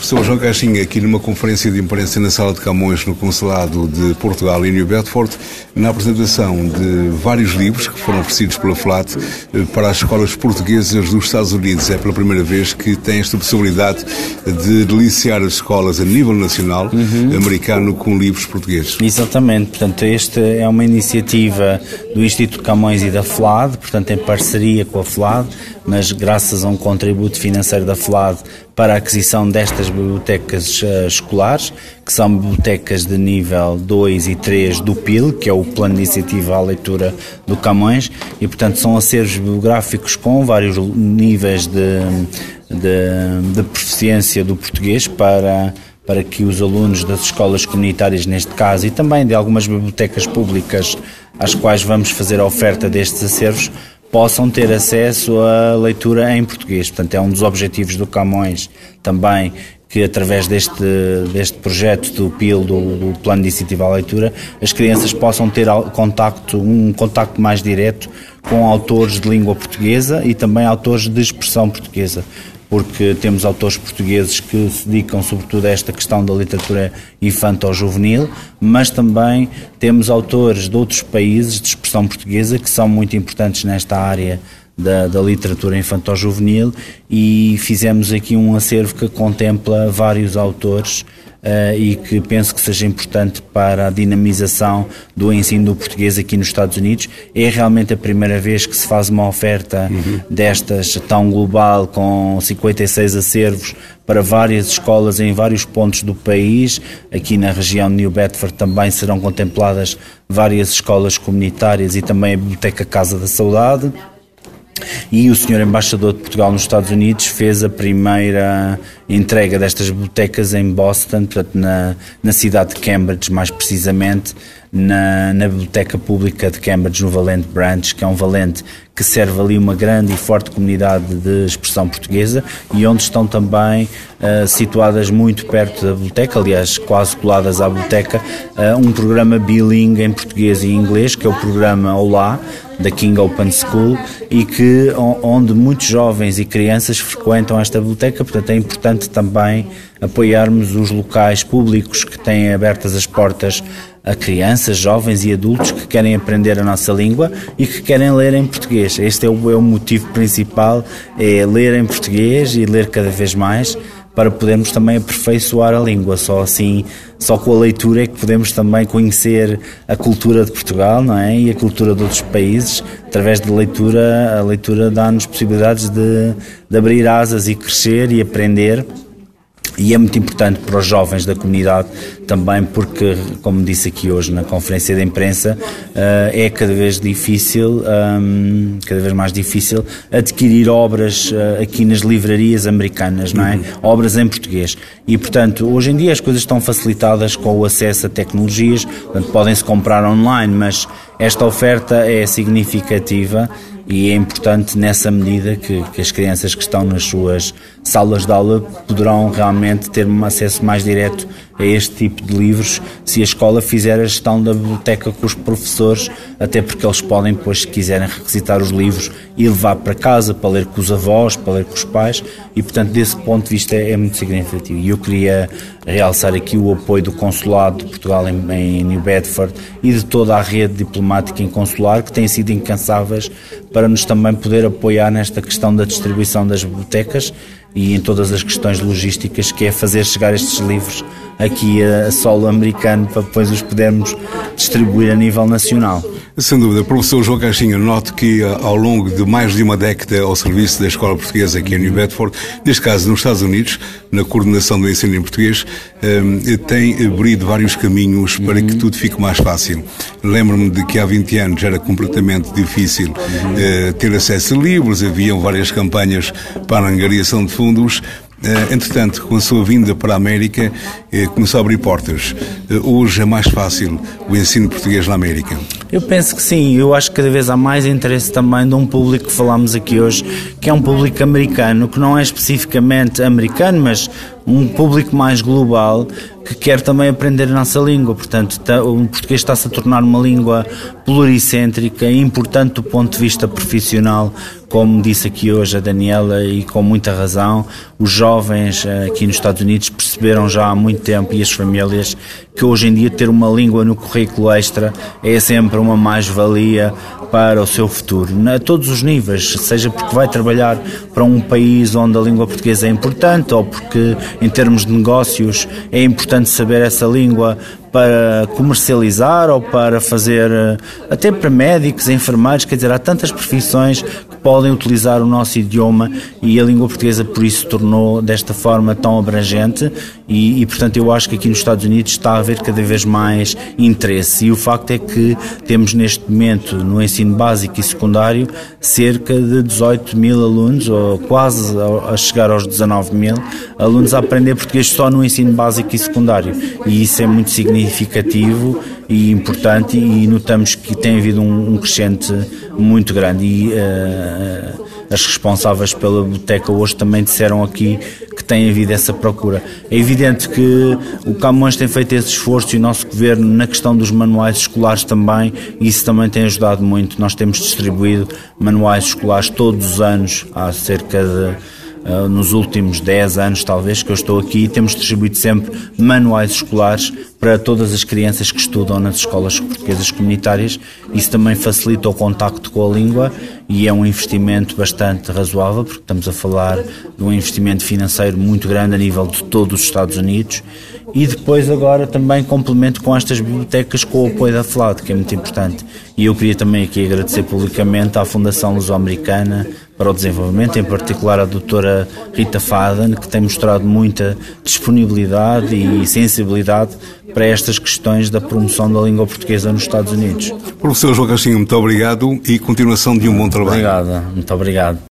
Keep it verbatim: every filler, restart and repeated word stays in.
professor João Caixinha, aqui numa conferência de imprensa na Sala de Camões, no Consulado de Portugal em New Bedford, na apresentação de vários livros que foram oferecidos pela FLAT para as escolas portuguesas dos Estados Unidos. É pela primeira vez que tem esta possibilidade de deliciar as escolas a nível nacional uhum. americano com livros portugueses. Exatamente, portanto, esta é uma iniciativa do Instituto Camões e da FLAD, portanto, em parceria com a FLAD, mas graças a um contributo financeiro da FLAD para a aquisição destas bibliotecas uh, escolares, que são bibliotecas de nível dois e três do P I L, que é o Plano de Iniciativa à Leitura do Camões, e portanto são acervos bibliográficos com vários níveis de, de, de proficiência do português para, para que os alunos das escolas comunitárias, neste caso, e também de algumas bibliotecas públicas às quais vamos fazer a oferta destes acervos, possam ter acesso à leitura em português. Portanto, é um dos objetivos do Camões também, que através deste, deste projeto do P I L, do, do Plano de Iniciativa à Leitura, as crianças possam ter contacto, um contacto mais direto com autores de língua portuguesa e também autores de expressão portuguesa, porque temos autores portugueses que se dedicam sobretudo a esta questão da literatura infanto-juvenil, mas também temos autores de outros países de expressão portuguesa que são muito importantes nesta área da, da literatura infanto-juvenil, e fizemos aqui um acervo que contempla vários autores Uh, e que penso que seja importante para a dinamização do ensino do português aqui nos Estados Unidos. É realmente a primeira vez que se faz uma oferta uhum. destas tão global, com cinquenta e seis acervos para várias escolas em vários pontos do país. Aqui na região de New Bedford também serão contempladas várias escolas comunitárias e também a Biblioteca Casa da Saudade. E o senhor Embaixador de Portugal nos Estados Unidos fez a primeira entrega destas bibliotecas em Boston, portanto na, na cidade de Cambridge, mais precisamente na, na Biblioteca Pública de Cambridge, no Valente Branch, que é um valente que serve ali uma grande e forte comunidade de expressão portuguesa, e onde estão também uh, situadas muito perto da biblioteca, aliás quase coladas à biblioteca, uh, um programa bilingue em português e inglês, que é o programa Olá, da King Open School, e que, onde muitos jovens e crianças frequentam esta biblioteca. Portanto, é importante também apoiarmos os locais públicos que têm abertas as portas a crianças, jovens e adultos que querem aprender a nossa língua e que querem ler em português. Este é o, é o motivo principal, é ler em português e ler cada vez mais, para podermos também aperfeiçoar a língua. Só assim, só com a leitura é que podemos também conhecer a cultura de Portugal, não é? E a cultura de outros países. Através de leitura, a leitura dá-nos possibilidades de, de abrir asas e crescer e aprender. E é muito importante para os jovens da comunidade também, porque, como disse aqui hoje na conferência de imprensa, é cada vez difícil, cada vez mais difícil adquirir obras aqui nas livrarias americanas, não é? Uhum. Obras em português. E, portanto, hoje em dia as coisas estão facilitadas com o acesso a tecnologias, portanto, podem-se comprar online, mas esta oferta é significativa. E é importante nessa medida que, que as crianças que estão nas suas salas de aula poderão realmente ter um acesso mais direto a este tipo de livros, se a escola fizer a gestão da biblioteca com os professores, até porque eles podem, depois, se quiserem, requisitar os livros e levar para casa para ler com os avós, para ler com os pais, e portanto desse ponto de vista é, é muito significativo. E eu queria realçar aqui o apoio do Consulado de Portugal em, em New Bedford e de toda a rede diplomática e consular, que têm sido incansáveis para nos também poder apoiar nesta questão da distribuição das bibliotecas e em todas as questões logísticas, que é fazer chegar estes livros aqui a solo americano para depois os podermos distribuir a nível nacional. Sem dúvida. Professor João Caixinha, note que ao longo de mais de uma década ao serviço da Escola Portuguesa aqui em New Bedford, neste caso nos Estados Unidos, na coordenação do ensino em português, tem abrido vários caminhos para uhum. que tudo fique mais fácil. Lembro-me de que há vinte anos era completamente difícil uhum. ter acesso a livros, haviam várias campanhas para a angariação de fundos. Entretanto, com a sua vinda para a América, começou a abrir portas. Hoje é mais fácil o ensino português na América? Eu penso que sim. Eu acho que cada vez há mais interesse também de um público que falámos aqui hoje, que é um público americano, que não é especificamente americano, mas um público mais global, que quer também aprender a nossa língua. Portanto, o português está-se a tornar uma língua pluricêntrica e importante do ponto de vista profissional, como disse aqui hoje a Daniela, e com muita razão. os jovens aqui nos Estados Unidos perceberam já há muito tempo, e as famílias, que hoje em dia ter uma língua no currículo extra é sempre uma mais-valia para o seu futuro, a todos os níveis, seja porque vai trabalhar para um país onde a língua portuguesa é importante, ou porque em termos de negócios é importante saber essa língua para comercializar ou para fazer, até para médicos, enfermeiros, quer dizer, há tantas profissões que podem utilizar o nosso idioma, e a língua portuguesa por isso tornou desta forma tão abrangente e, e portanto eu acho que aqui nos Estados Unidos está a haver cada vez mais interesse, e o facto é que temos neste momento no ensino básico e secundário cerca de dezoito mil alunos, ou quase a chegar aos dezanove mil alunos a aprender português só no ensino básico e secundário, e isso é muito significativo e importante, e notamos que tem havido um, um crescente muito grande, e uh, as responsáveis pela biblioteca hoje também disseram aqui que tem havido essa procura. É evidente que o Camões tem feito esse esforço, e o nosso governo na questão dos manuais escolares também, e isso também tem ajudado muito. Nós temos distribuído manuais escolares todos os anos, há cerca de Uh, nos últimos dez anos talvez que eu estou aqui, temos distribuído sempre manuais escolares para todas as crianças que estudam nas escolas portuguesas comunitárias. Isso também facilita o contacto com a língua, e é um investimento bastante razoável, porque estamos a falar de um investimento financeiro muito grande a nível de todos os Estados Unidos. E depois agora também complemento com estas bibliotecas com o apoio da FLAD, que é muito importante. E eu queria também aqui agradecer publicamente à Fundação Luso-Americana para o Desenvolvimento, em particular à doutora Rita Faden, que tem mostrado muita disponibilidade e sensibilidade para estas questões da promoção da língua portuguesa nos Estados Unidos. Professor João Caixinha, muito obrigado e continuação de um bom trabalho. Obrigado, muito obrigado.